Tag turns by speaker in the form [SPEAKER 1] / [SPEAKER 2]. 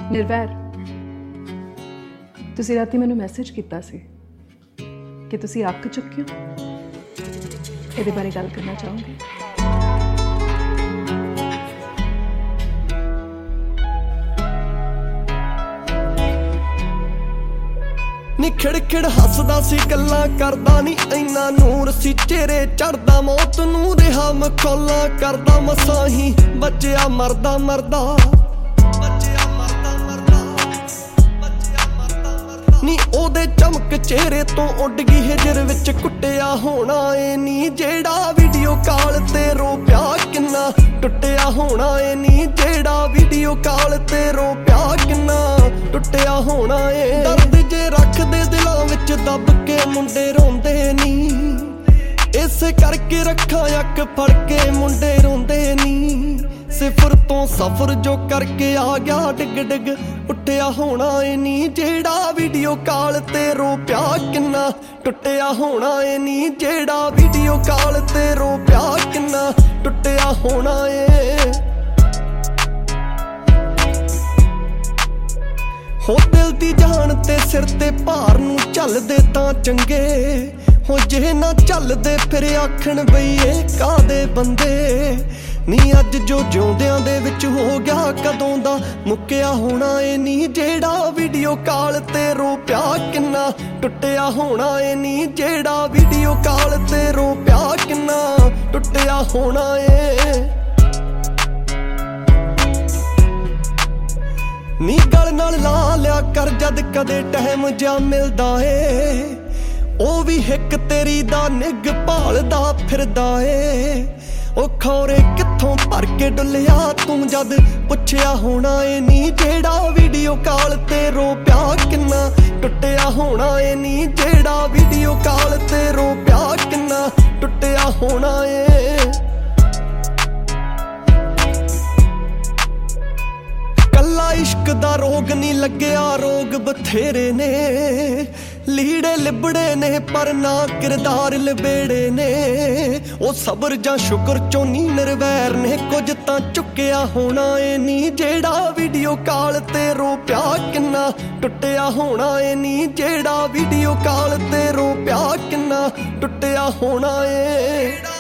[SPEAKER 1] ਨਿਰਵੈਰ, ਤੁਸੀਂ ਰਾਤੀ ਮੈਨੂੰ ਮੈਸੇਜ ਕੀਤਾ ਸੀ ਕਿ ਤੁਸੀਂ ਅੱਕ ਚੁੱਕੇ ਹੋ। ਇਹਦੇ ਬਾਰੇ ਗੱਲ ਕਰਨਾ ਚਾਹੋਗੇ?
[SPEAKER 2] ਨੀ ਖਿੜਖਿੜ ਹੱਸਦਾ ਸੀ, ਗੱਲਾਂ ਕਰਦਾ ਨੀ ਇੰਨਾ ਨੂਰ ਸੀ ਚਿਹਰੇ ਚੜਦਾ। ਮੌਤ ਨੂੰ ਰਿਹਾ ਮਖੌਲਾਂ ਕਰਦਾ, ਮਸਾਂ ਹੀ ਬਚਿਆ ਮਰਦਾ ਮਰਦਾ। ਨੀ ਉਹਦੇ ਚਮਕ ਚਿਹਰੇ ਤੋਂ ਉੱਡ ਗਈ ਹਿਜਰ ਵਿੱਚ ਕੁੱਟਿਆ ਹੋਣਾ ਏ ਨੀ ਜਿਹੜਾ ਵੀਡੀਓ ਕਾਲ ਤੇ ਰੋ ਪਿਆ ਕਿੰਨਾ। ਟੁੱਟਿਆ ਹੋਣਾ ਏ ਨੀ ਜਿਹੜਾ ਵੀਡੀਓ ਕਾਲ ਤੇ ਰੋ ਪਿਆ ਕਿੰਨਾ। ਟੁੱਟਿਆ ਹੋਣਾ ਏ ਦਰਦ ਜੇ ਰੱਖਦੇ ਦਿਲਾਂ ਵਿੱਚ ਦੱਬ ਕੇ ਮੁੰਡੇ ਰੋਂਦੇ ਨੀ। ਇਸੇ ਕਰਕੇ ਰੱਖਾਂ ਅੱਖ ਫੜ ਕੇ ਮੁੰਡੇ ਰੋਂਦੇ ਨੀ। ਸਿਫਰ ਤੋਂ ਸਫਰ ਜੋ ਕਰਕੇ ਆ ਗਿਆ ਡਿੱਗ ਡਿੱਗ ਉੱਠਿਆ ਹੋਣਾ ਏ ਨੀ ਜਿਹੜਾ ਵੀਡੀਓ ਕਾਲ ਤੇ ਰੋ ਪਿਆ ਕਿੰਨਾ। ਟੁੱਟਿਆ ਹੋਣਾ ਏ ਨੀ ਜਿਹੜਾ ਵੀਡੀਓ ਕਾਲ ਤੇ ਰੋ ਪਿਆ ਕਿੰਨਾ। ਟੁੱਟਿਆ ਹੋਣਾ ਏ ਹੋ ਦਿਲ ਦੀ ਜਾਨ ਤੇ ਸਿਰ ਤੇ ਭਾਰ ਨੂੰ ਝੱਲਦੇ ਤਾਂ ਚੰਗੇ ਹੋ, ਜੇ ਨਾ ਝੱਲਦੇ ਫਿਰ ਆਖਣ ਬਈ ਇਹ ਕਾਦੇ ਬੰਦੇ। ਨੀ ਅੱਜ ਜੋ ਜਿਉਂਦਿਆਂ ਦੇ ਵਿੱਚ ਹੋ ਗਿਆ ਕਦੋਂ ਦਾ ਮੁੱਕਿਆ ਹੋਣਾ ਏ ਨੀ ਜਿਹੜਾ ਵੀਡੀਓ ਕਾਲ ਤੇ ਰੋ ਪਿਆ ਕਿੰਨਾ। ਟੁੱਟਿਆ ਹੋਣਾ ਏ ਨੀ ਜਿਹੜਾ ਵੀਡੀਓ ਕਾਲ ਤੇ ਰੋ ਪਿਆ ਕਿੰਨਾ। ਟੁੱਟਿਆ ਹੋਣਾ ਏ ਨੀ ਗਲ ਨਾਲ ਲਾ ਲਿਆ ਕਰ ਜਦ ਕਦੇ ਟਾਈਮ ਜਾ ਮਿਲਦਾ ਏ। ਉਹ ਵੀ ਹਿੱਕ ਤੇਰੀ ਦਾ ਨਿੱਘ ਭਾਲਦਾ ਫਿਰਦਾ ਏ। ਉਹ ਖੌਰੇ ਕਿੱਥੋਂ ਭਰ ਕੇ ਡੁੱਲਿਆ ਤੂੰ ਜਦ ਪੁੱਛਿਆ ਹੋਣਾ ਏ ਨੀ ਜਿਹੜਾ ਵੀਡੀਓ ਕਾਲ ਤੇ ਰੋ ਪਿਆ ਕਿੰਨਾ। ਟੁੱਟਿਆ ਹੋਣਾ ਏ ਨੀ ਜਿਹੜਾ ਵੀਡੀਓ ਕਾਲ ਤੇ ਰੋ ਪਿਆ ਕਿੰਨਾ। ਟੁੱਟਿਆ ਹੋਣਾ ਏ ਕੱਲਾ ਇਸ਼ਕ ਦਾ ਰੋਗ ਨੀ ਲੱਗਿਆ, ਰੋਗ ਬਥੇਰੇ ਨੇ। ਲੀੜੇ ਲਿਬੜੇ ਨੇ ਪਰ ਨਾ ਕਿਰਦਾਰ ਲਿਬੇੜੇ ਨੇ। ਉਹ ਸਬਰ ਜਾਂ ਸ਼ੁਕਰ ਚੋਂ ਨੀ ਨਿਰਵੈਰ ਨੇ ਕੁਝ ਤਾਂ ਚੁੱਕਿਆ ਹੋਣਾ ਏ ਨੀ ਜਿਹੜਾ ਵੀਡੀਓ ਕਾਲ ਤੇ ਰੋ ਪਿਆ ਕਿੰਨਾ। ਟੁੱਟਿਆ ਹੋਣਾ ਏ ਨੀ ਜਿਹੜਾ ਵੀਡੀਓ ਕਾਲ ਤੇ ਰੋ ਪਿਆ ਕਿੰਨਾ। ਟੁੱਟਿਆ ਹੋਣਾ ਏ